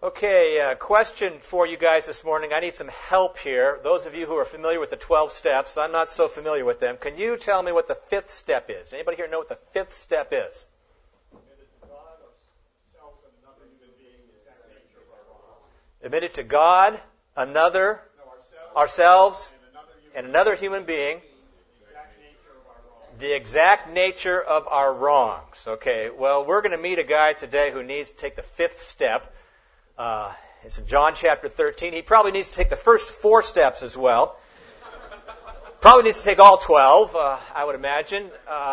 Okay, question for you guys this morning. I need some help here. Those of you who are familiar with the 12 steps, I'm not so familiar with them. Can you tell me what the fifth step is? Anybody here know what the fifth step is? Admitted to God, another, ourselves, and another human being, the exact nature of our wrongs. Okay, well, we're going to meet a guy today who needs to take the fifth step. It's in John chapter 13. He probably needs to take the first 4 steps as well. Probably needs to take all 12, I would imagine.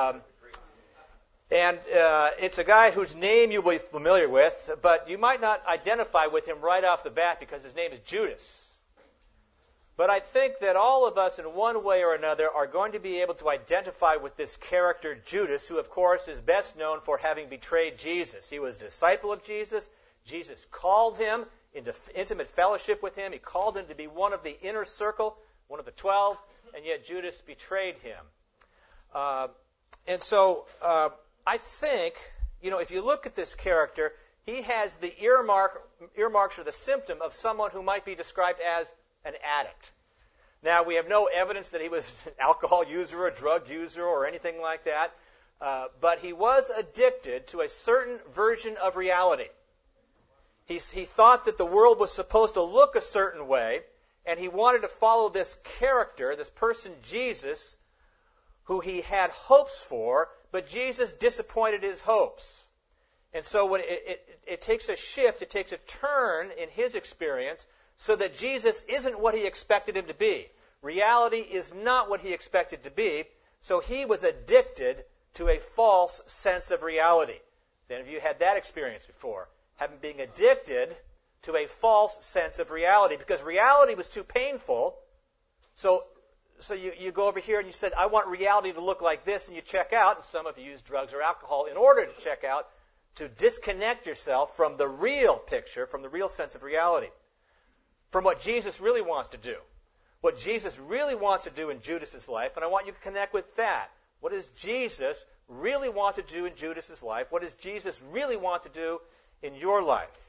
And it's a guy whose name you'll be familiar with, but you might not identify with him right off the bat because his name is Judas. But I think that all of us in one way or another are going to be able to identify with this character Judas, who of course is best known for having betrayed Jesus. He was a disciple of Jesus. Jesus called him into intimate fellowship with him. He called him to be one of the inner circle, one of the 12, and yet Judas betrayed him. And so I think, if you look at this character, he has the earmarks or the symptom of someone who might be described as an addict. Now, we have no evidence that he was an alcohol user or a drug user or anything like that, but he was addicted to a certain version of reality. He thought that the world was supposed to look a certain way, and he wanted to follow this character, this person Jesus, who he had hopes for, but Jesus disappointed his hopes. And so when it takes a shift, it takes a turn in his experience so that Jesus isn't what he expected him to be. Reality is not what he expected to be, so he was addicted to a false sense of reality. Any of you had that experience before? Having been addicted to a false sense of reality because reality was too painful. So you go over here and you said, I want reality to look like this, and you check out, and some of you use drugs or alcohol in order to check out, to disconnect yourself from the real picture, from the real sense of reality, from what Jesus really wants to do. What Jesus really wants to do in Judas's life, and I want you to connect with that. What does Jesus really want to do in Judas's life? What does Jesus really want to do in your life?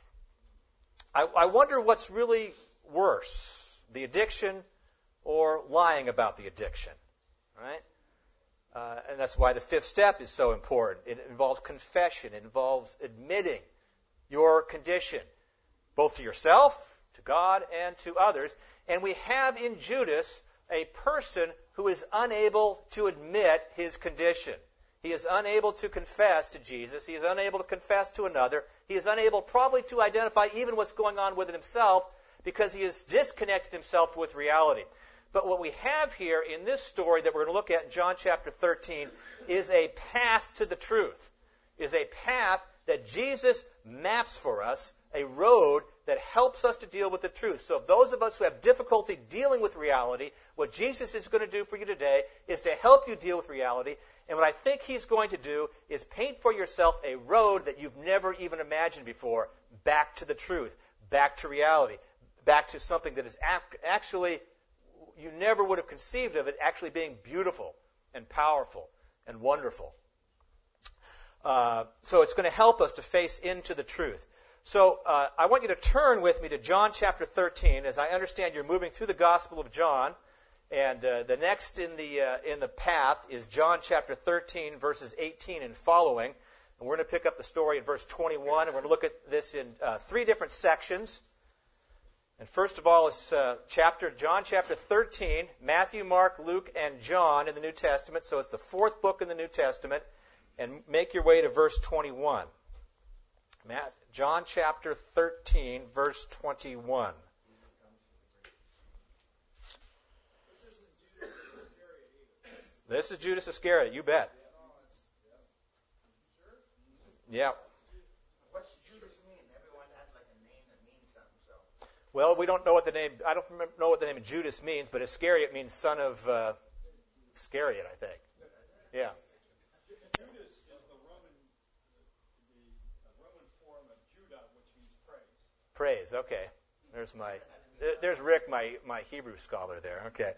I wonder what's really worse, the addiction or lying about the addiction, right? And that's why the fifth step is so important. It involves confession. It involves admitting your condition, both to yourself, to God, and to others. And we have in Judas a person who is unable to admit his condition. He is unable to confess to Jesus. He is unable to confess to another. He is unable probably to identify even what's going on within himself because he has disconnected himself with reality. But what we have here in this story that we're going to look at in John chapter 13 is a path to the truth, is a path that Jesus maps for us, a road that helps us to deal with the truth. So if those of us who have difficulty dealing with reality, what Jesus is going to do for you today is to help you deal with reality. And what I think he's going to do is paint for yourself a road that you've never even imagined before, back to the truth, back to reality, back to something that is actually, you never would have conceived of it actually being beautiful and powerful and wonderful. So it's going to help us to face into the truth. So I want you to turn with me to John chapter 13. As I understand, you're moving through the Gospel of John, and the next in the path is John chapter 13, verses 18 and following. And we're going to pick up the story in verse 21, and we're going to look at this in 3 different sections. And first of all is John chapter 13, Matthew, Mark, Luke, and John in the New Testament. So it's the 4th book in the New Testament. And make your way to verse 21. John chapter 13, verse 21. This is Judas Iscariot, you bet. Yeah. What's Judas mean? Everyone has like a name that means something. So. Well, we don't know what the name. I don't know what the name of Judas means, but Iscariot means son of Iscariot, I think. Yeah. Judas is the Roman form of Judah, which means praise. Praise. Okay. There's Rick, my Hebrew scholar there. Okay.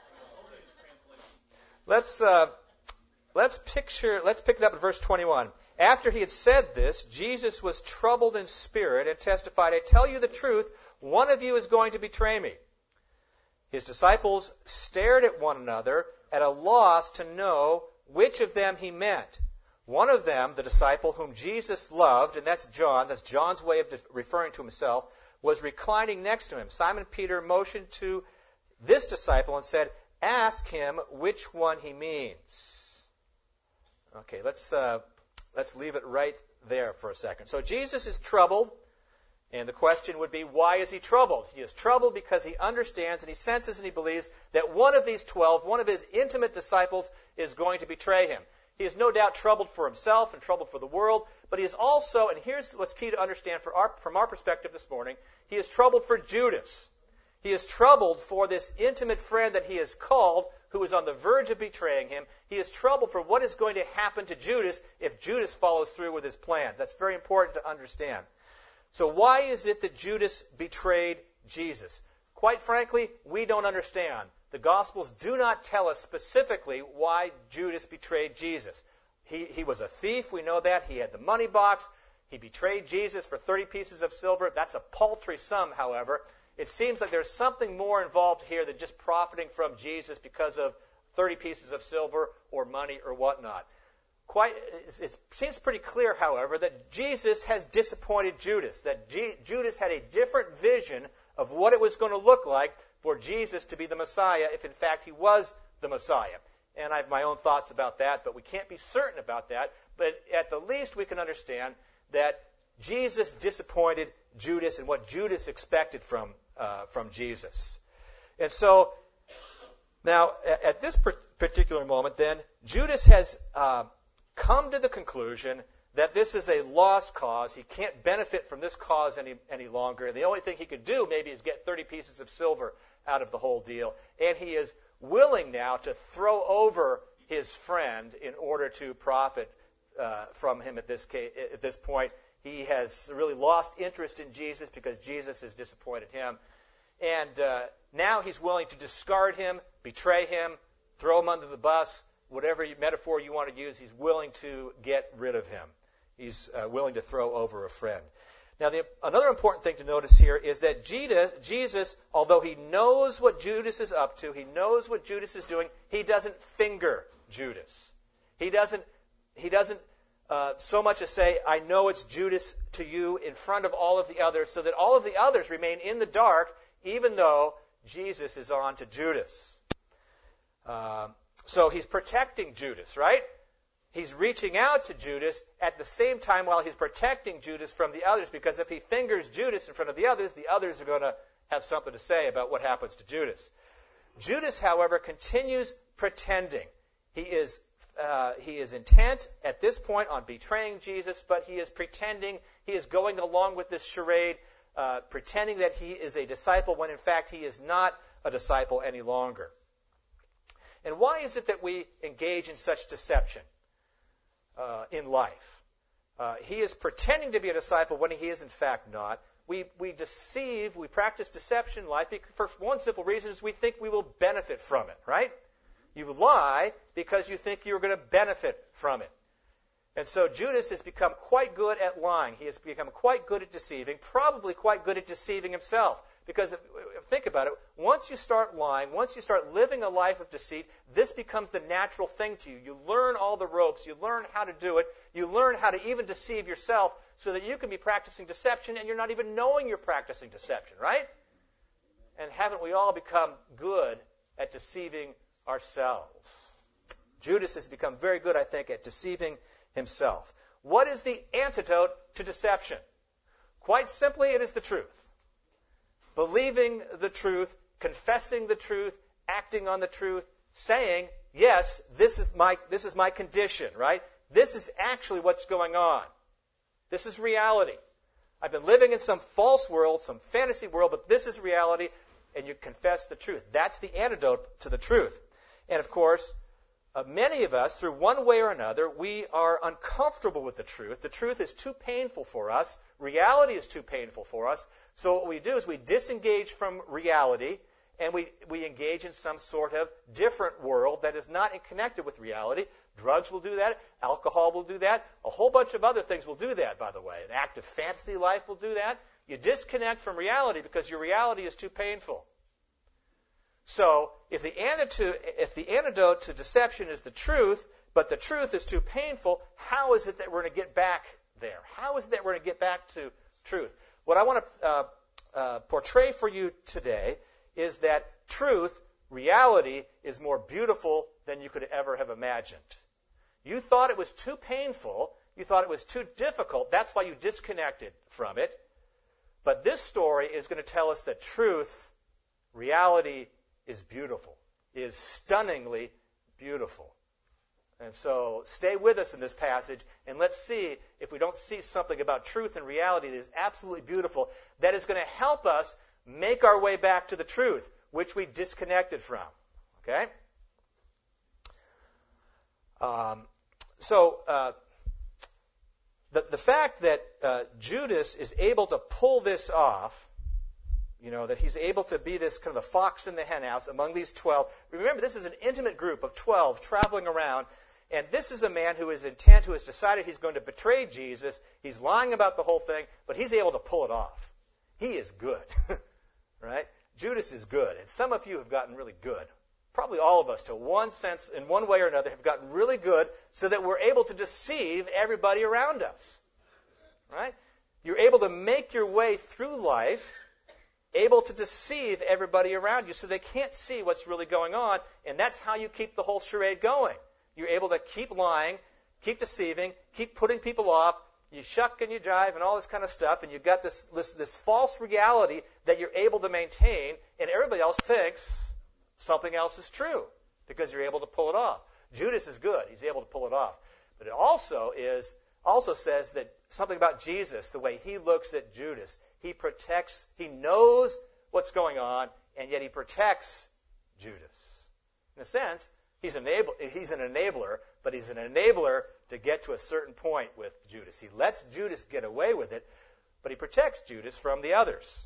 Let's pick it up at verse 21. After he had said this, Jesus was troubled in spirit and testified, I tell you the truth, one of you is going to betray me. His disciples stared at one another, at a loss to know which of them he meant. One of them, the disciple whom Jesus loved, and that's John's way of referring to himself, was reclining next to him. Simon Peter motioned to this disciple and said, ask him which one he means. Okay, let's leave it right there for a second. So Jesus is troubled, and the question would be, why is he troubled? He is troubled because he understands and he senses and he believes that one of these 12, one of his intimate disciples, is going to betray him. He is no doubt troubled for himself and troubled for the world, but he is also, and here's what's key to understand from our perspective this morning, he is troubled for Judas. He is troubled for this intimate friend that he has called, who is on the verge of betraying him. He is troubled for what is going to happen to Judas if Judas follows through with his plan. That's very important to understand. So why is it that Judas betrayed Jesus? Quite frankly, we don't understand. The Gospels do not tell us specifically why Judas betrayed Jesus. He was a thief, we know that. He had the money box. He betrayed Jesus for 30 pieces of silver. That's a paltry sum, however. It seems like there's something more involved here than just profiting from Jesus because of 30 pieces of silver or money or whatnot. It seems pretty clear, however, that Jesus has disappointed Judas, that Judas had a different vision of what it was going to look like for Jesus to be the Messiah, if in fact he was the Messiah. And I have my own thoughts about that, but we can't be certain about that. But at the least we can understand that Jesus disappointed Judas in what Judas expected from Jesus. And so, now, at this particular moment, then, Judas has come to the conclusion that this is a lost cause. He can't benefit from this cause any longer. The only thing he could do maybe is get 30 pieces of silver out of the whole deal. And he is willing now to throw over his friend in order to profit from him at this point. He has really lost interest in Jesus because Jesus has disappointed him. And now he's willing to discard him, betray him, throw him under the bus, whatever metaphor you want to use, he's willing to get rid of him. He's willing to throw over a friend. Now, another important thing to notice here is that Jesus, although he knows what Judas is up to, he knows what Judas is doing, he doesn't finger Judas. He doesn't so much as say, I know it's Judas to you in front of all of the others, so that all of the others remain in the dark, even though Jesus is on to Judas. So he's protecting Judas, right? He's reaching out to Judas at the same time while he's protecting Judas from the others, because if he fingers Judas in front of the others are going to have something to say about what happens to Judas. Judas, however, continues pretending. He is intent at this point on betraying Jesus, but he is pretending, he is going along with this charade, pretending that he is a disciple when in fact he is not a disciple any longer. And why is it that we engage in such deception in life? He is pretending to be a disciple when he is in fact not. We deceive, we practice deception in life for one simple reason is we think we will benefit from it, right? You lie because you think you're going to benefit from it. And so Judas has become quite good at lying. He has become quite good at deceiving, probably quite good at deceiving himself. Because think about it, once you start lying, once you start living a life of deceit, this becomes the natural thing to you. You learn all the ropes. You learn how to do it. You learn how to even deceive yourself so that you can be practicing deception and you're not even knowing you're practicing deception, right? And haven't we all become good at deceiving ourselves? Judas has become very good, I think, at deceiving himself. What is the antidote to deception? Quite simply, it is the truth. Believing the truth, confessing the truth, acting on the truth, saying, yes, this is my condition, right? This is actually what's going on. This is reality. I've been living in some false world, some fantasy world, but this is reality, and you confess the truth. That's the antidote to the truth. And of course, many of us, through one way or another, we are uncomfortable with the truth. The truth is too painful for us. Reality is too painful for us. So what we do is we disengage from reality and we engage in some sort of different world that is not connected with reality. Drugs will do that. Alcohol will do that. A whole bunch of other things will do that, by the way. An active fantasy life will do that. You disconnect from reality because your reality is too painful. So if the antidote to deception is the truth, but the truth is too painful, how is it that we're going to get back there? How is it that we're going to get back to truth? What I want to portray for you today is that truth, reality, is more beautiful than you could ever have imagined. You thought it was too painful. You thought it was too difficult. That's why you disconnected from it. But this story is going to tell us that truth, reality, is beautiful, is stunningly beautiful. And so stay with us in this passage, and let's see if we don't see something about truth and reality that is absolutely beautiful, that is going to help us make our way back to the truth, which we disconnected from. Okay? The fact that Judas is able to pull this off, that he's able to be this kind of the fox in the henhouse among these 12. Remember, this is an intimate group of 12 traveling around, and this is a man who is intent, who has decided he's going to betray Jesus. He's lying about the whole thing, but he's able to pull it off. He is good, right? Judas is good, and some of you have gotten really good. Probably all of us, to one sense, in one way or another, have gotten really good so that we're able to deceive everybody around us, right? You're able to make your way through life, able to deceive everybody around you so they can't see what's really going on, and that's how you keep the whole charade going. You're able to keep lying, keep deceiving, keep putting people off, you shuck and you jive and all this kind of stuff, and you've got this false reality that you're able to maintain, and everybody else thinks something else is true because you're able to pull it off. Judas is good. He's able to pull it off. But it also says that something about Jesus, the way he looks at Judas. He protects, he knows what's going on, and yet he protects Judas. In a sense, he's an enabler, but he's an enabler to get to a certain point with Judas. He lets Judas get away with it, but he protects Judas from the others.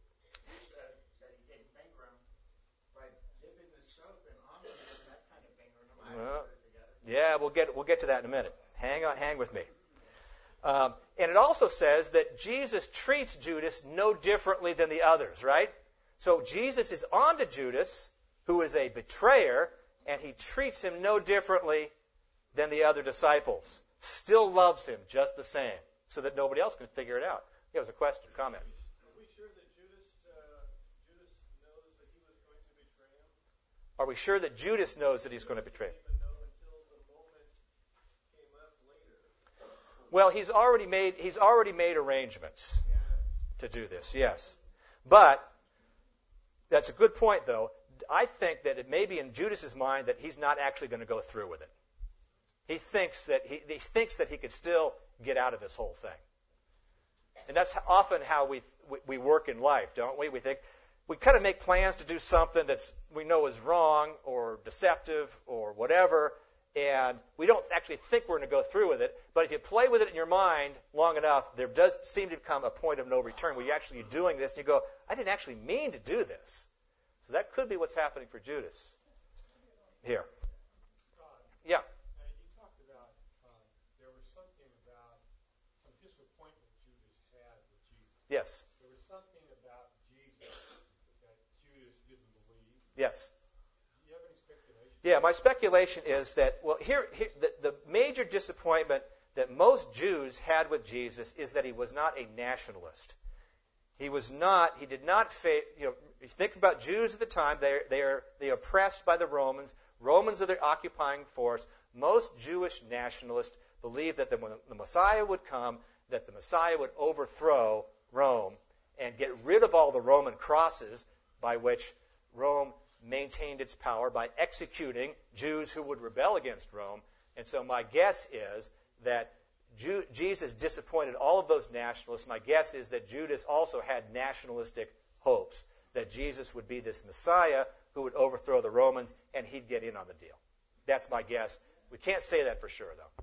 Yeah, we'll get to that in a minute. Hang with me. And it also says that Jesus treats Judas no differently than the others, right? So Jesus is on to Judas, who is a betrayer, and he treats him no differently than the other disciples. Still loves him just the same, so that nobody else can figure it out. Yeah, it was a question, comment. Are we sure that Judas knows that he was going to betray him? Are we sure that Judas knows that he's going to betray him? Well, he's already made arrangements to do this, yes. But that's a good point, though. I think that it may be in Judas's mind that he's not actually going to go through with it. He thinks that he could still get out of this whole thing. And that's often how we work in life, don't we? We kind of make plans to do something that we know is wrong or deceptive or whatever, and we don't actually think we're going to go through with it. But if you play with it in your mind long enough, there does seem to come a point of no return where you're actually doing this, and you go, I didn't actually mean to do this. So that could be what's happening for Judas here. Yeah. You talked about there was something about some disappointment Judas had with Jesus. Yes. There was something about Jesus that Judas didn't believe. Yes. Do you have any speculation? Yeah, my speculation is that, the major disappointment that most Jews had with Jesus is that he was not a nationalist. He did not you think about Jews at the time, they're oppressed by the Romans. Romans are the occupying force. Most Jewish nationalists believed that when the Messiah would come, that the Messiah would overthrow Rome and get rid of all the Roman crosses by which Rome maintained its power by executing Jews who would rebel against Rome. And so my guess is that Jesus disappointed all of those nationalists. My guess is that Judas also had nationalistic hopes that Jesus would be this Messiah who would overthrow the Romans and he'd get in on the deal. That's my guess. We can't say that for sure, though.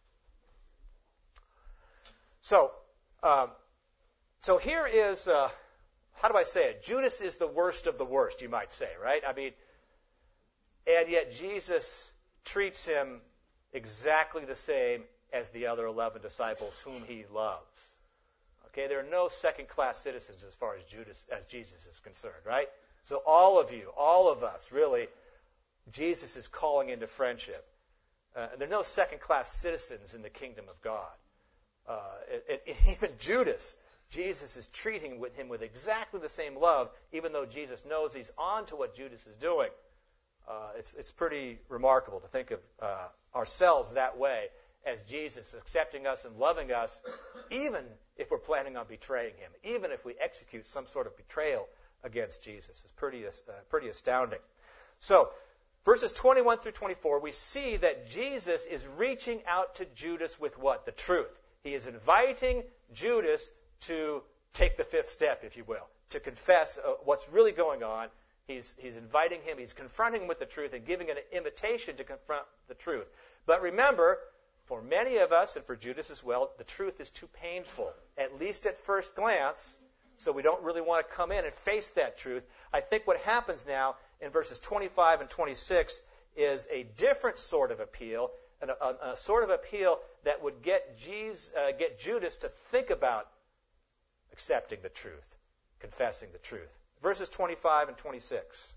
So here is, how do I say it? Judas is the worst of the worst, you might say, right? I mean, and yet Jesus treats him exactly the same as the other 11 disciples whom he loves. Okay, there are no second-class citizens as far as Jesus is concerned, right? So all of you, all of us, really, Jesus is calling into friendship. There are no second-class citizens in the kingdom of God. Even Judas, Jesus is treating him with exactly the same love, even though Jesus knows he's on to what Judas is doing. It's pretty remarkable to think of ourselves that way, as Jesus accepting us and loving us, even if we're planning on betraying him, even if we execute some sort of betrayal against Jesus. It's pretty astounding. So, verses 21 through 24, we see that Jesus is reaching out to Judas with what? The truth. He is inviting Judas to take the fifth step, if you will, to confess what's really going on. He's inviting him, he's confronting him with the truth and giving an invitation to confront the truth. But remember, for many of us, and for Judas as well, the truth is too painful, at least at first glance, so we don't really want to come in and face that truth. I think what happens now in verses 25 and 26 is a different sort of appeal, a sort of appeal that would get Judas to think about accepting the truth, confessing the truth. Verses 25 and 26.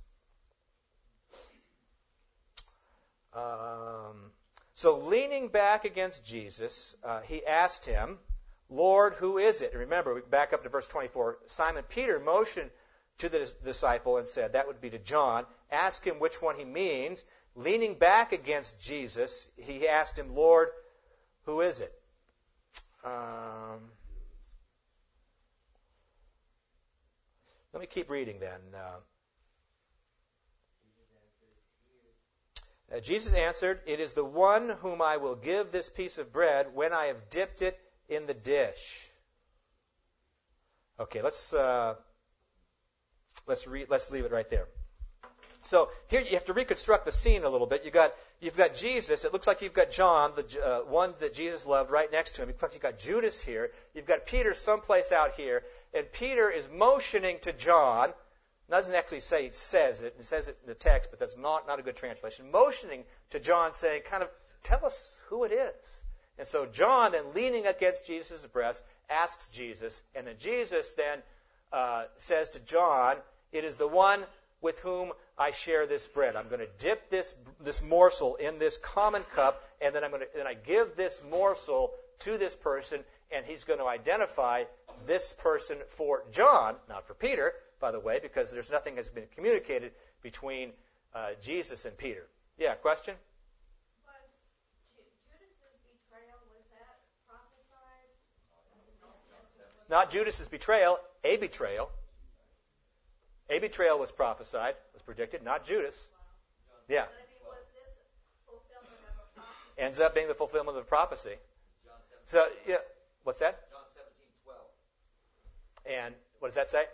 So leaning back against Jesus, he asked him, Lord, who is it? And remember, we back up to verse 24. Simon Peter motioned to the disciple and said, that would be to John, ask him which one he means. Leaning back against Jesus, he asked him, Lord, who is it? Let me keep reading then. Jesus answered, it is the one whom I will give this piece of bread when I have dipped it in the dish. Okay, let's leave it right there. So here you have to reconstruct the scene a little bit. You've got Jesus. It looks like you've got John, the one that Jesus loved, right next to him. It looks like you've got Judas here. You've got Peter someplace out here, and Peter is motioning to John. Doesn't actually say he says it. It says it in the text, but that's not a good translation. Motioning to John, saying, kind of, tell us who it is. And so John, then leaning against Jesus' breast, asks Jesus, and then Jesus then says to John, it is the one with whom I share this bread. I'm going to dip this morsel in this common cup, and then I give this morsel to this person, and he's going to identify this person for John, not for Peter, by the way, because there's nothing has been communicated between Jesus and Peter. Yeah, question? Not Judas' betrayal, a betrayal. A betrayal was prophesied, was predicted, not Judas. Yeah. Ends up being the fulfillment of the prophecy. So, yeah, what's that? John 17:12. And what does that say?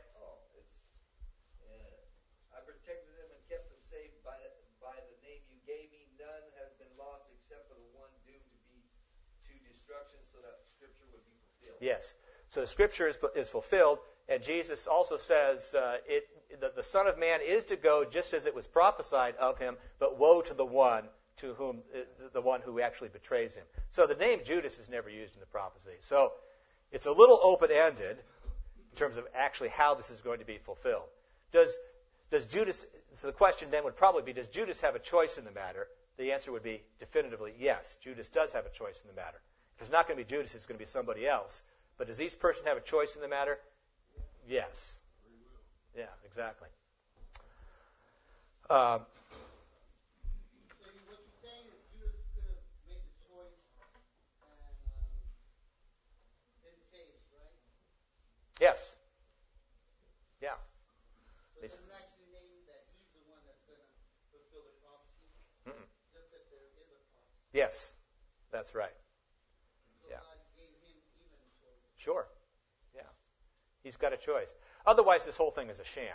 I protected them and kept them safe by the name you gave me. None has been lost except for the one doomed to destruction, so that Scripture would be fulfilled. Yes. So the Scripture is fulfilled, and Jesus also says that the Son of Man is to go just as it was prophesied of him, but woe to the one who actually betrays him. So the name Judas is never used in the prophecy. So it's a little open-ended in terms of actually how this is going to be fulfilled. Does Judas? So the question then would probably be, does Judas have a choice in the matter? The answer would be definitively yes. Judas does have a choice in the matter. If it's not going to be Judas, it's going to be somebody else. But does each person have a choice in the matter? Yes. Yeah, exactly. So what you're saying is Judas could have made the choice and been saved, right? Yes. Yeah. But it doesn't actually mean that he's the one that's going to fulfill the prophecy. Mm-mm. Just that there is a prophecy. Yes, that's right. So Yeah. God gave him even a choice. Sure. Yeah. He's got a choice. Otherwise, this whole thing is a sham.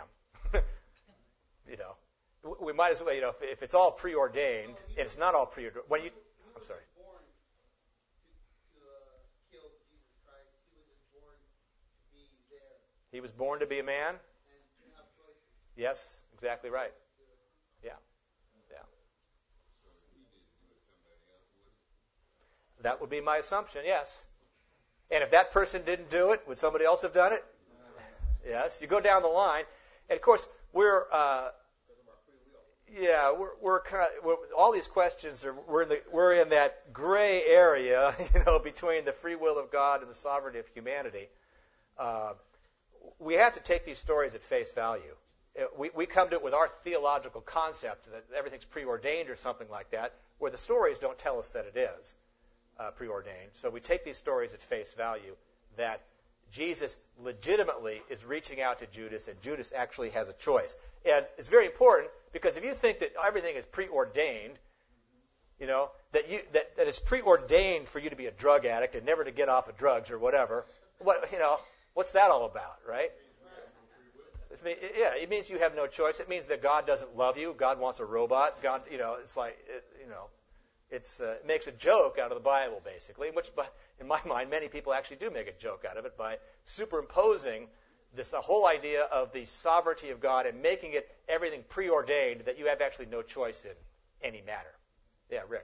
We might as well, if it's all preordained, and it's not all preordained. I'm sorry. He wasn't born to kill Jesus Christ. He was just born to be there. He was born to be a man? And to have choices. Yes, exactly right. Yeah. Yeah. That would be my assumption, yes. And if that person didn't do it, would somebody else have done it? Yes. You go down the line. And, of course, we're all these questions we're in that gray area, between the free will of God and the sovereignty of humanity. We have to take these stories at face value. We come to it with our theological concept that everything's preordained or something like that, where the stories don't tell us that it is preordained. So we take these stories at face value that Jesus legitimately is reaching out to Judas, and Judas actually has a choice. And it's very important, because if you think that everything is preordained, that it's preordained for you to be a drug addict and never to get off of drugs or whatever, what's that all about, right? It means you have no choice. It means that God doesn't love you. God wants a robot. God, it's like, it makes a joke out of the Bible, basically, which, in my mind, many people actually do make a joke out of it by superimposing this whole idea of the sovereignty of God and making it everything preordained that you have actually no choice in any matter. Yeah, Rick.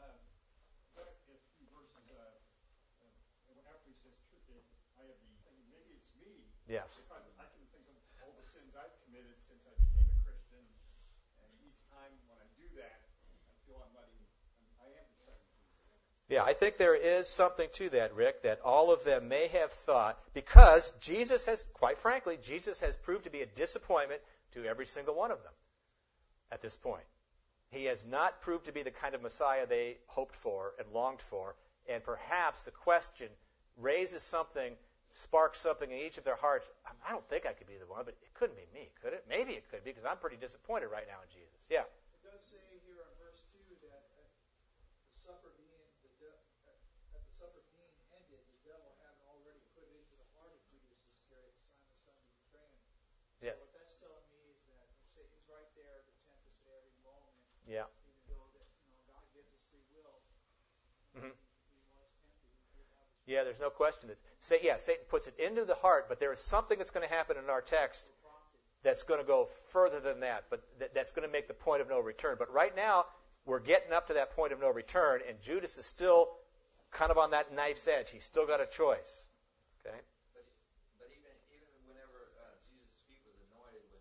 Yes. I can think of all the sins I've committed since I became a Christian, and each time when I do that, I feel I am betraying Jesus. Yeah, I think there is something to that, Rick, that all of them may have thought, because Jesus has proved to be a disappointment to every single one of them at this point. He has not proved to be the kind of Messiah they hoped for and longed for, and perhaps the question sparks something in each of their hearts. I don't think I could be the one, but it couldn't be me, could it? Maybe it could be, because I'm pretty disappointed right now in Jesus. Yeah. It does say here in verse 2 that at the supper being ended, the devil had already put into the heart of Judas Iscariot, Simon's son, to betray him. So Yes. what that's telling me is that Satan's right there to tempt us at every moment. Yeah. Even though that God gives us free will. Mm-hmm. Yeah, there's no question that Satan puts it into the heart, but there is something that's going to happen in our text that's going to go further than that, but that's going to make the point of no return. But right now, we're getting up to that point of no return, and Judas is still kind of on that knife's edge. He's still got a choice. Okay. But even whenever Jesus' feet was anointed, when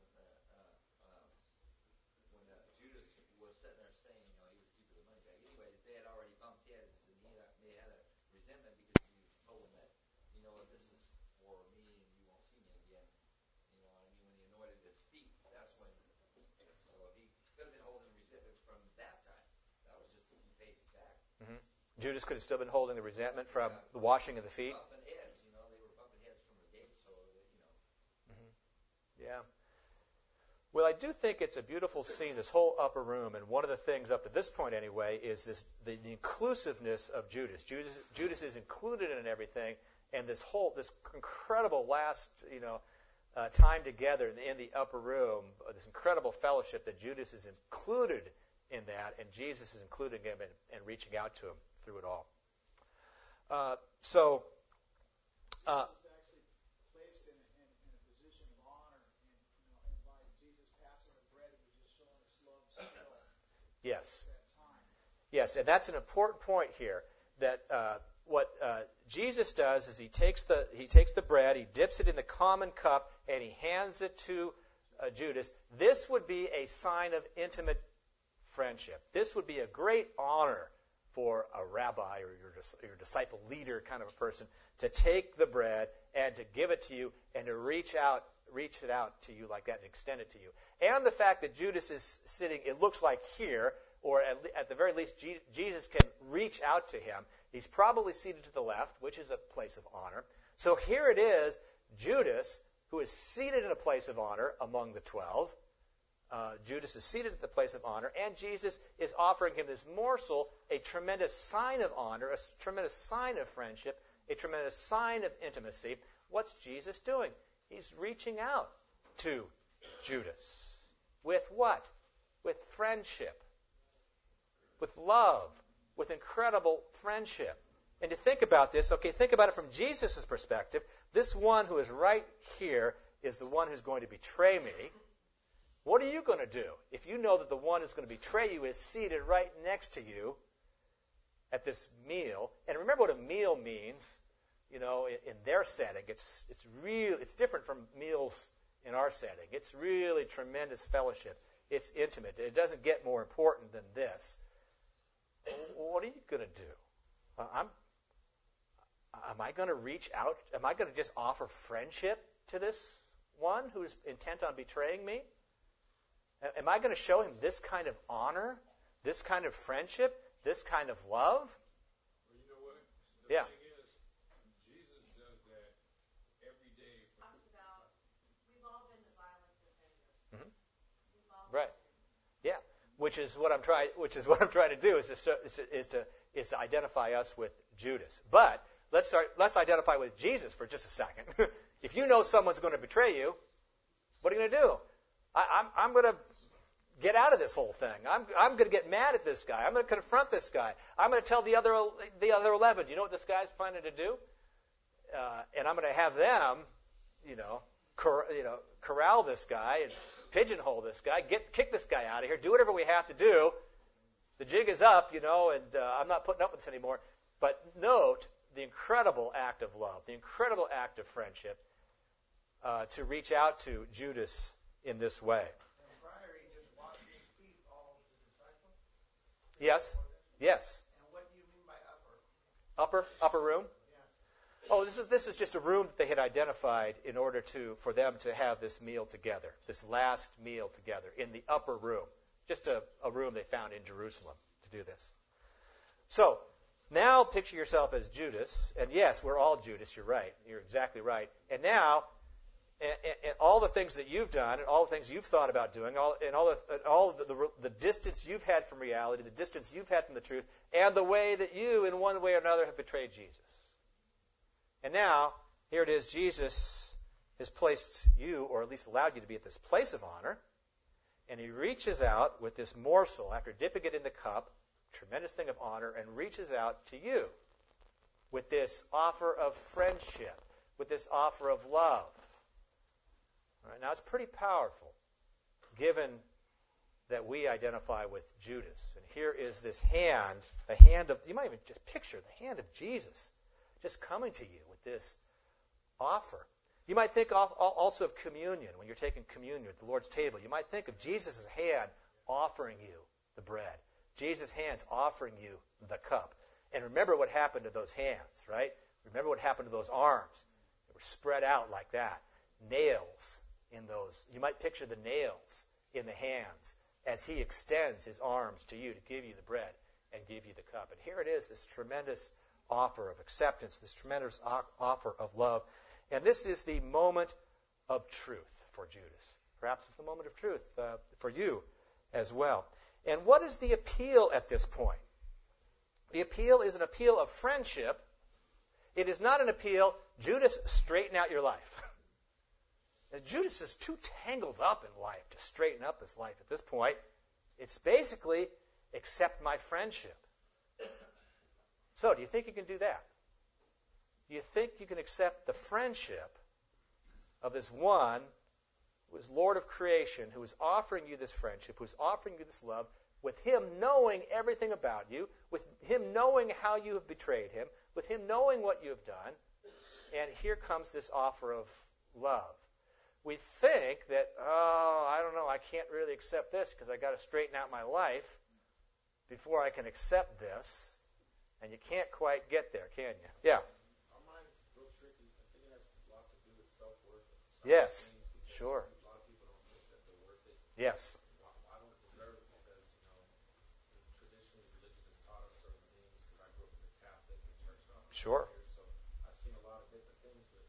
Judas was sitting there saying, he was keeping the money back. Anyway, they had already bumped heads, and they had a resentment because he told them that, this is for me, and you won't see me again. When he anointed his feet, that's when. So he could have been holding resentment from that time. That was just to keep faith back. Mm-hmm. Judas could have still been holding the resentment from the washing of the feet. Bumping heads, they were bumping heads from the gate, so Mm-hmm. Yeah. Well, I do think it's a beautiful scene, this whole upper room, and one of the things up to this point anyway is the inclusiveness of Judas. Judas is included in everything, and this incredible last time together in the upper room, this incredible fellowship that Judas is included in that, and Jesus is including him and reaching out to him through it all. Jesus was actually placed in a position of honor, and by Jesus passing the bread, he was just showing his love still. Yes. At that time. Yes, and that's an important point here. That what Jesus does is he takes the bread, he dips it in the common cup, and he hands it to Judas. This would be a sign of intimate friendship. This would be a great honor for a rabbi or your disciple leader kind of a person to take the bread and to give it to you and to reach it out to you like that and extend it to you. And the fact that Judas is sitting, it looks like here, or at the very least Jesus can reach out to him. He's probably seated to the left, which is a place of honor. So here it is, Judas, who is seated in a place of honor among the 12. Judas is seated at the place of honor, and Jesus is offering him this morsel, a tremendous sign of honor, a tremendous sign of friendship, a tremendous sign of intimacy. What's Jesus doing? He's reaching out to Judas. With what? With friendship. With love. With incredible friendship. And to think about this, think about it from Jesus' perspective. This one who is right here is the one who's going to betray me. What are you going to do if you know that the one who's going to betray you is seated right next to you at this meal. And remember what a meal means, in their setting. It's different from meals in our setting. It's really tremendous fellowship. It's intimate. It doesn't get more important than this. What are you going to do? Am I going to reach out? Am I going to just offer friendship to this one who's intent on betraying me? Am I going to show him this kind of honor, this kind of friendship, this kind of love? Well, you know what? Yeah. Thing is, Jesus does that every day. Talks about we've all been the violence offender. Mm-hmm. We've all Right. been. Yeah. Which is what I'm trying to do is to identify us with Judas. But let's identify with Jesus for just a second. If you know someone's going to betray you, what are you going to do? I'm going to get out of this whole thing. I'm going to get mad at this guy. I'm going to confront this guy. I'm going to tell the other 11. Do you know what this guy's planning to do? And I'm going to have them, corral this guy and pigeonhole this guy, kick this guy out of here, do whatever we have to do. The jig is up, and I'm not putting up with this anymore. But note the incredible act of love, the incredible act of friendship to reach out to Judas in this way. And prior, he just washed his feet, all of the disciples. Yes. And what do you mean by upper? Upper room? Yeah. Oh, this is just a room that they had identified in order for them to have this meal together, this last meal together in the upper room. Just a room they found in Jerusalem to do this. So, now picture yourself as Judas, and yes, we're all Judas, you're right, you're exactly right. And now, and all the things that you've done, and all the things you've thought about doing, all the distance you've had from reality, the distance you've had from the truth, and the way that you, in one way or another, have betrayed Jesus. And now, here it is, Jesus has placed you, or at least allowed you to be at this place of honor, and he reaches out with this morsel, after dipping it in the cup, tremendous thing of honor, and reaches out to you with this offer of friendship, with this offer of love. All right, now, it's pretty powerful, given that we identify with Judas. And here is this hand, the hand of, you might even just picture the hand of Jesus just coming to you with this offer. You might think also of communion, when you're taking communion at the Lord's table. You might think of Jesus' hand offering you the bread. Jesus' hands offering you the cup. And remember what happened to those hands, right? Remember what happened to those arms. They were spread out like that. Nails in those. You might picture the nails in the hands as he extends his arms to you to give you the bread and give you the cup. And here it is, this tremendous offer of acceptance, this tremendous offer of love. And this is the moment of truth for Judas. Perhaps it's the moment of truth for you as well. And what is the appeal at this point? The appeal is an appeal of friendship. It is not an appeal, Judas, straighten out your life. Judas is too tangled up in life to straighten up his life at this point. It's basically, accept my friendship. So, do you think you can do that? Do you think you can accept the friendship of this one who is Lord of creation, who is offering you this friendship, who is offering you this love, with him knowing everything about you, with him knowing how you have betrayed him, with him knowing what you have done, and here comes this offer of love. We think that, I don't know, I can't really accept this because I got to straighten out my life before I can accept this. And you can't quite get there, can you? Yeah. Our mind is real tricky. I think it has a lot to do with self-worth. Yes, sure. A lot of people don't think that they're worth it. Yes. I don't deserve it because, traditionally religion has taught us certain things. Because I grew up in the Catholic and church and all that. Sure. So I've seen a lot of different things, but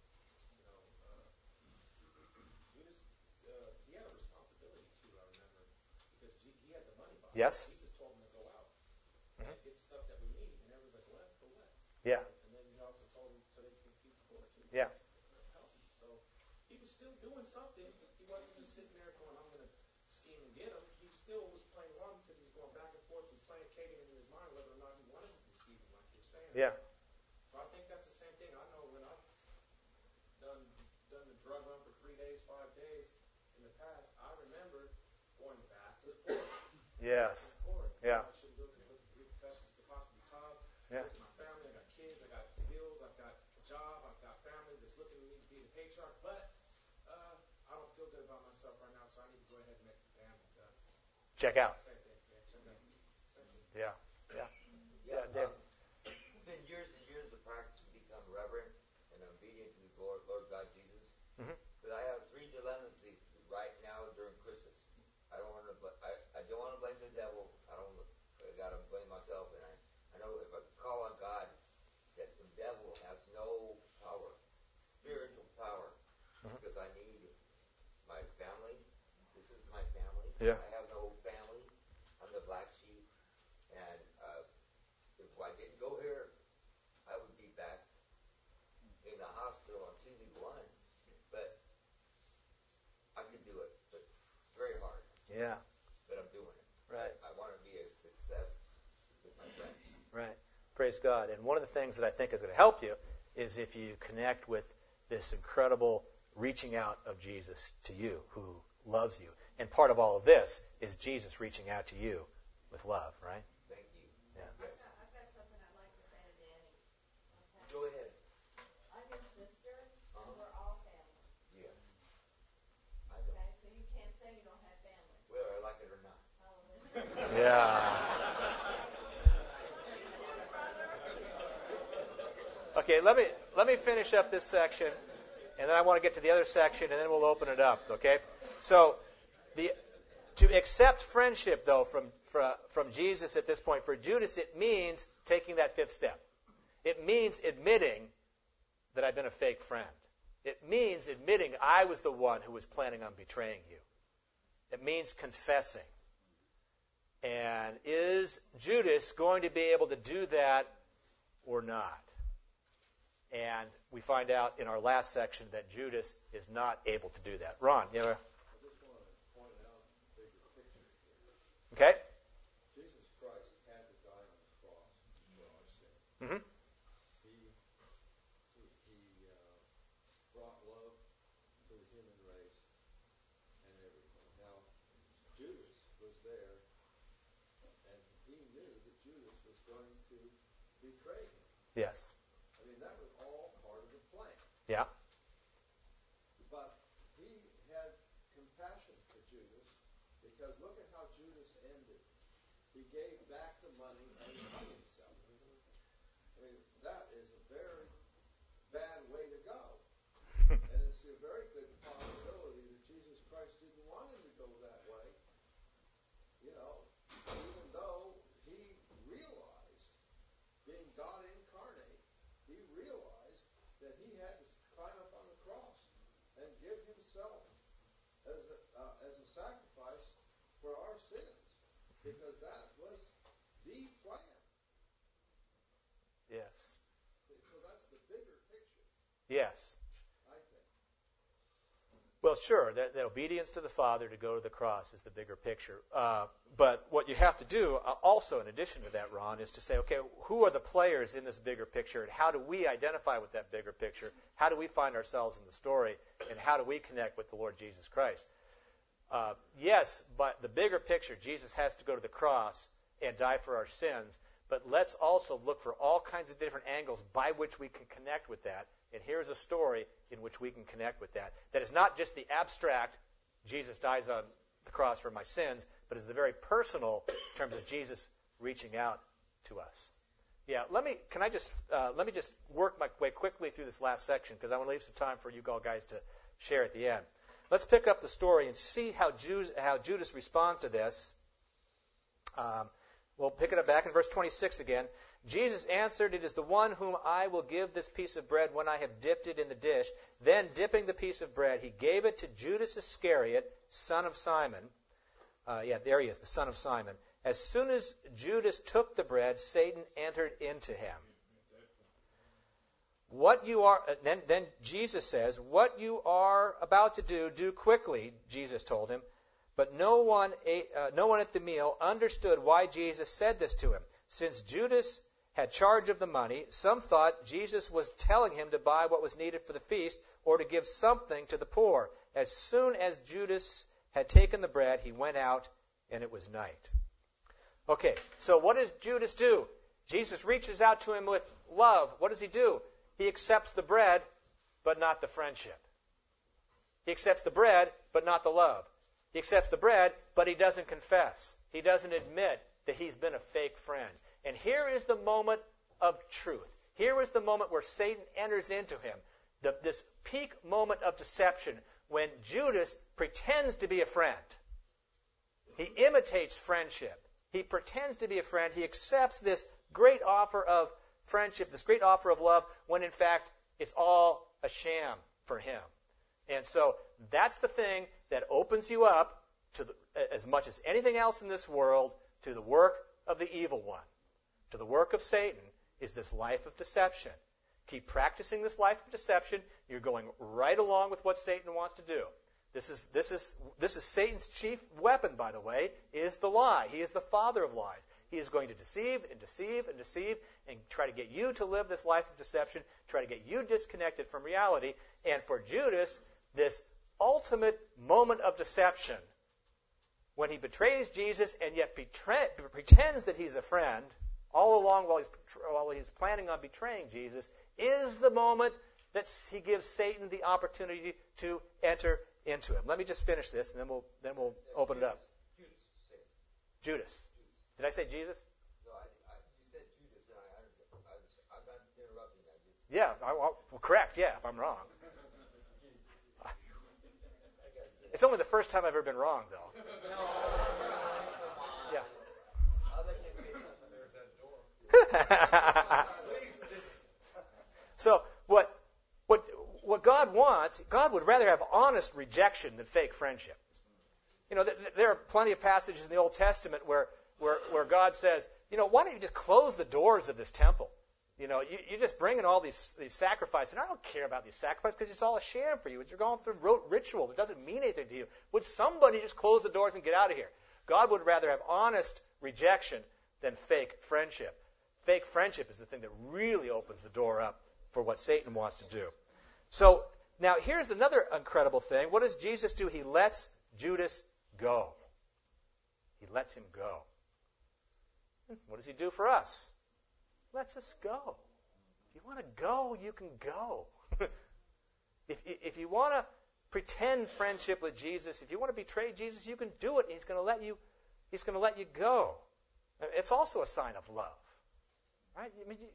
Judas, he had a responsibility too. I remember because he had the money box. Yes. Jesus told him to go out and get stuff that we need, and everyone's like, "What? For what?" Yeah. And then he also told him so they can feed the poor too. Yeah. Help him. So he was still doing something. He wasn't just sitting there going, "I'm going to scheme and get him." He still was playing along because he was going back and forth and placating in his mind whether or not he wanted to receive him, like you're saying. Yeah. So I think that's the same thing. I know when I've done the drug run for 3 days, 5 days in the past, I remember going back to the poor. Yes. Poor. Yeah. I shouldn't do it because the repercussions could possibly come. Yeah. My family, I got kids, I got bills, I've got a job, I've got family that's looking at me to be the patriarch, but I don't feel good about myself right now, so I need to go ahead and make the family. Check out. Same thing. Yeah, check out. Yeah. Yeah. Yeah, Dave. it's been years and years of practice to become reverent and obedient to the Lord God Jesus. Mhm. But I have 3 dilemmas right now during Christmas. I don't want to. I don't want to blame the devil. I got to blame myself. And I know if I call on God, that the devil has no power, spiritual power, because I need my family. This is my family. Yeah. I have no family. I'm the black sheep, and if I didn't go here, I would be back in the hospital on TV1. But I could do it. But it's very hard. Yeah. But I'm doing it. Right. I want to be a success with my friends. Right. Praise God. And one of the things that I think is going to help you is if you connect with this incredible reaching out of Jesus to you, who loves you. And part of all of this is Jesus reaching out to you with love, right? Thank you. Yeah. Yes. I've got something I'd like to say to Danny. Okay? Go ahead. I'm your sister, and we're all family. Yeah. I know. Okay? So you can't say you don't have family. Whether I like it or not. Hallelujah. Yeah. Okay, let me finish up this section, and then I want to get to the other section, and then we'll open it up. Okay, so to accept friendship though from Jesus at this point for Judas, it means taking that 5th step. It means admitting that I've been a fake friend. It means admitting I was the one who was planning on betraying you. It means confessing. And is Judas going to be able to do that or not? And we find out in our last section that Judas is not able to do that. Ron, you know? I just want to point out the bigger picture here. Okay? Jesus Christ had to die on the cross for our sin. Mm-hmm. He brought love to the human race and everything. Now, Judas was there, and he knew that Judas was going to betray him. Yes. I mean, that was all part of the plan. Yeah. But he had compassion for Judas, because look at how Judas ended. He gave back the money and he hung himself. I mean, that is a very bad way to go. And it's a very good possibility that Jesus Christ didn't want him to go that way. You know, even though he realized, being God incarnate, he realized that he had to climb up on the cross and give himself as a sacrifice for our sins, because that was the plan. Yes. So that's the bigger picture, Yes. I think. Well, sure, that obedience to the Father to go to the cross is the bigger picture. But what you have to do also, in addition to that, Ron, is to say, okay, who are the players in this bigger picture, and how do we identify with that bigger picture? How do we find ourselves in the story, and how do we connect with the Lord Jesus Christ? Yes, but the bigger picture, Jesus has to go to the cross and die for our sins, but let's also look for all kinds of different angles by which we can connect with that. And here's a story in which we can connect with that. That is not just the abstract, Jesus dies on the cross for my sins, but is the very personal in terms of Jesus reaching out to us. Yeah, let me just work my way quickly through this last section, because I want to leave some time for you all guys to share at the end. Let's pick up the story and see how Judas responds to this. We'll pick it up back in verse 26 again. Jesus answered, "It is the one whom I will give this piece of bread when I have dipped it in the dish." Then, dipping the piece of bread, he gave it to Judas Iscariot, son of Simon. There he is, the son of Simon. As soon as Judas took the bread, Satan entered into him. Then Jesus says, "What you are about to do quickly," Jesus told him. But no one at the meal understood why Jesus said this to him. Since Judas had charge of the money, some thought Jesus was telling him to buy what was needed for the feast or to give something to the poor. As soon as Judas had taken the bread, he went out, and it was night. Okay, so what does Judas do? Jesus reaches out to him with love. What does he do? He accepts the bread, but not the friendship. He accepts the bread, but not the love. He accepts the bread, but he doesn't confess. He doesn't admit that he's been a fake friend. And here is the moment of truth. Here is the moment where Satan enters into him. This peak moment of deception when Judas pretends to be a friend. He imitates friendship. He pretends to be a friend. He accepts this great offer of friendship, this great offer of love, when in fact it's all a sham for him. And so that's the thing that opens you up to as much as anything else in this world to the work of the evil one. To the work of Satan is this life of deception. Keep practicing this life of deception. You're going right along with what Satan wants to do. This is Satan's chief weapon, by the way, is the lie. He is the father of lies. He is going to deceive and deceive and deceive and try to get you to live this life of deception, try to get you disconnected from reality. And for Judas, this ultimate moment of deception, when he betrays Jesus and yet pretends that he's a friend, all along while he's planning on betraying Jesus, is the moment that he gives Satan the opportunity to enter into him. Let me just finish this, and then we'll open it up. Judas. Did I say Jesus? No, you said Judas, and I'm not interrupting that. Yeah, well, correct. Yeah, if I'm wrong. It's only the first time I've ever been wrong, though. Yeah. So what God wants, God would rather have honest rejection than fake friendship. You know, there are plenty of passages in the Old Testament where God says, you know, why don't you just close the doors of this temple? You know, you just bring in all these sacrifices, and I don't care about these sacrifices because it's all a sham for you. You're going through rote ritual. It doesn't mean anything to you. Would somebody just close the doors and get out of here? God would rather have honest rejection than fake friendship. Fake friendship is the thing that really opens the door up for what Satan wants to do. So now here's another incredible thing. What does Jesus do? He lets Judas go. He lets him go. What does he do for us? Lets us go. If you want to go, you can go. If you want to pretend friendship with Jesus, if you want to betray Jesus, you can do it. He's going to let you go. It's also a sign of love, right? I mean,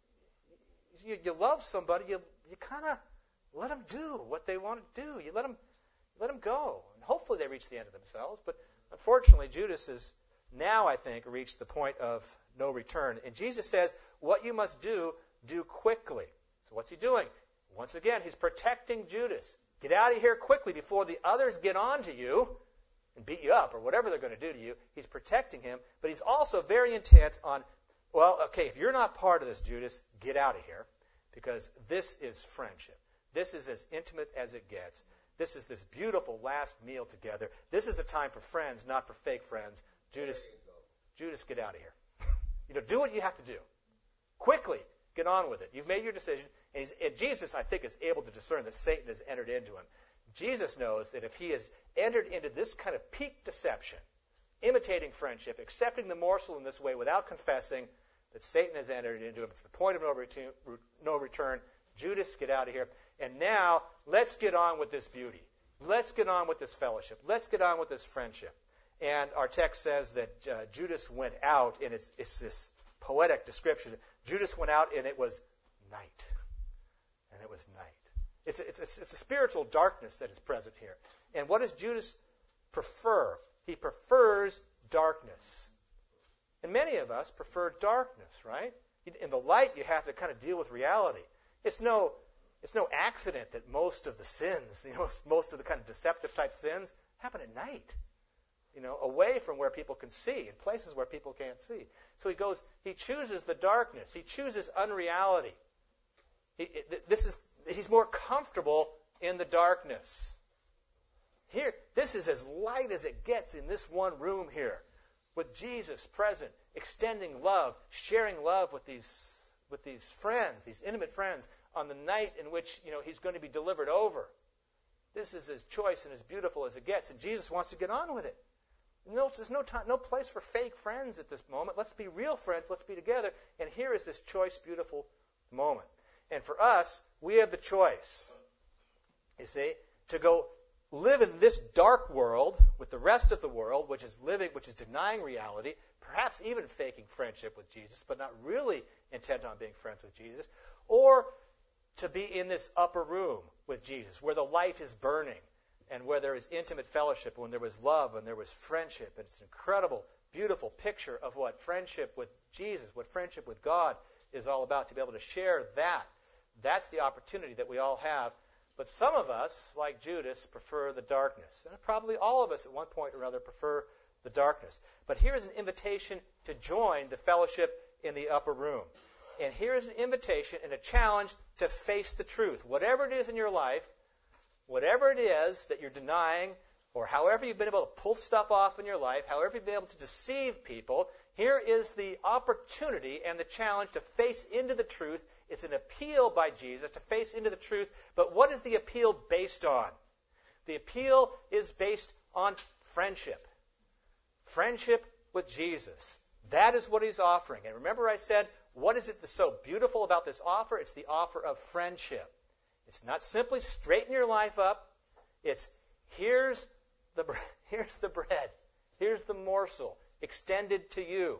you love somebody, you kind of let them do what they want to do. You let them go, and hopefully they reach the end of themselves. But unfortunately, Judas has now, I think, reached the point of no return. And Jesus says, what you must do quickly. So what's he doing? Once again, he's protecting Judas. Get out of here quickly before the others get on to you and beat you up or whatever they're going to do to you. He's protecting him, but he's also very intent on, well, okay, if you're not part of this, Judas, get out of here, because this is friendship. This is as intimate as it gets. This is this beautiful last meal together. This is a time for friends, not for fake friends. Judas, get out of here. Do what you have to do. Quickly, get on with it. You've made your decision. And Jesus, I think, is able to discern that Satan has entered into him. Jesus knows that if he has entered into this kind of peak deception, imitating friendship, accepting the morsel in this way without confessing, that Satan has entered into him. It's the point of no return. Judas, get out of here. And now, let's get on with this beauty. Let's get on with this fellowship. Let's get on with this friendship. And our text says that Judas went out, and it's this poetic description. Judas went out, and it was night. And it was night. It's a spiritual darkness that is present here. And what does Judas prefer? He prefers darkness. And many of us prefer darkness, right? In the light, you have to kind of deal with reality. It's no accident that most of the sins, most of the kind of deceptive type sins, happen at night. Away from where people can see, in places where people can't see. So he chooses the darkness. He chooses unreality. He's more comfortable in the darkness. Here, this is as light as it gets in this one room here, with Jesus present, extending love, sharing love with these friends, these intimate friends, on the night in which he's going to be delivered over. This is as choice and as beautiful as it gets, and Jesus wants to get on with it. No, there's no time, no place for fake friends at this moment. Let's be real friends. Let's be together. And here is this choice, beautiful moment. And for us, we have the choice, you see, to go live in this dark world with the rest of the world, which is denying reality, perhaps even faking friendship with Jesus, but not really intent on being friends with Jesus, or to be in this upper room with Jesus, where the light is burning, and where there is intimate fellowship, when there was love and there was friendship. And it's an incredible, beautiful picture of what friendship with Jesus, what friendship with God is all about, to be able to share that. That's the opportunity that we all have. But some of us, like Judas, prefer the darkness. And probably all of us at one point or another prefer the darkness. But here's an invitation to join the fellowship in the upper room. And here's an invitation and a challenge to face the truth. Whatever it is in your life, whatever it is that you're denying, or however you've been able to pull stuff off in your life, however you've been able to deceive people, here is the opportunity and the challenge to face into the truth. It's an appeal by Jesus to face into the truth. But what is the appeal based on? The appeal is based on friendship. Friendship with Jesus. That is what he's offering. And remember I said, what is it that's so beautiful about this offer? It's the offer of friendship. It's not simply straighten your life up. It's here's the bread. Here's the morsel extended to you.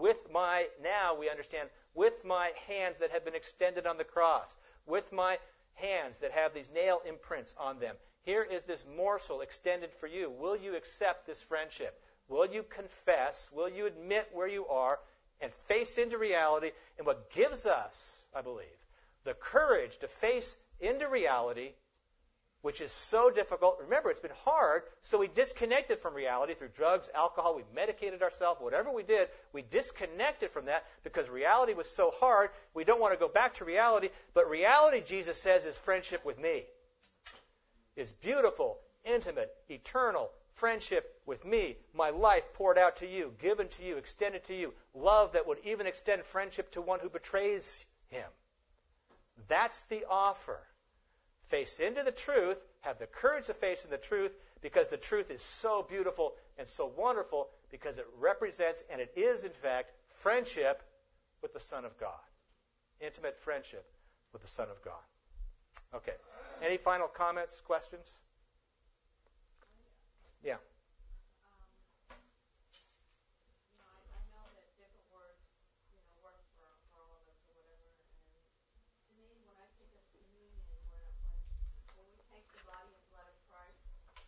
Now we understand, with my hands that have been extended on the cross, with my hands that have these nail imprints on them. Here is this morsel extended for you. Will you accept this friendship? Will you confess? Will you admit where you are and face into reality? And what gives us, I believe, the courage to face into reality, which is so difficult. Remember, it's been hard, so we disconnected from reality through drugs, alcohol. We medicated ourselves. Whatever we did, we disconnected from that because reality was so hard. We don't want to go back to reality. But reality, Jesus says, is friendship with me. Is beautiful, intimate, eternal friendship with me. My life poured out to you, given to you, extended to you. Love that would even extend friendship to one who betrays him. That's the offer. Face into the truth, have the courage to face into the truth, because the truth is so beautiful and so wonderful, because it represents, and it is in fact, friendship with the Son of God. Intimate friendship with the Son of God. Okay. Any final comments, questions? Yeah. I know that different words, work for all of us or whatever. And to me, when I think of communion, when we take the body and blood of Christ,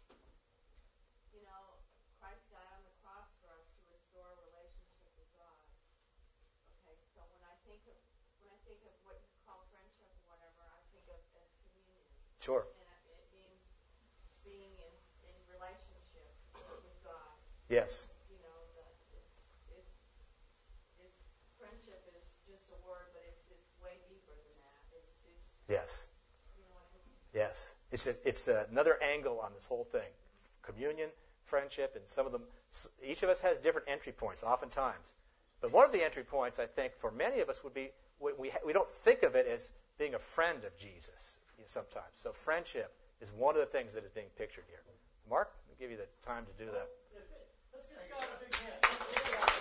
Christ died on the cross for us to restore a relationship with God. Okay, so when I think of what you call friendship or whatever, I think of as communion. Sure. And it means being in relationship with God. Yes. Friendship is just a word, but it's way deeper than that. Yes. You know what I mean? Yes. It's another angle on this whole thing. Communion, friendship, and some of them, each of us has different entry points, oftentimes. But one of the entry points, I think, for many of us would be, we don't think of it as being a friend of Jesus sometimes. So friendship is one of the things that is being pictured here. Mark, I'll give you the time to do that. Let's give God a big hand.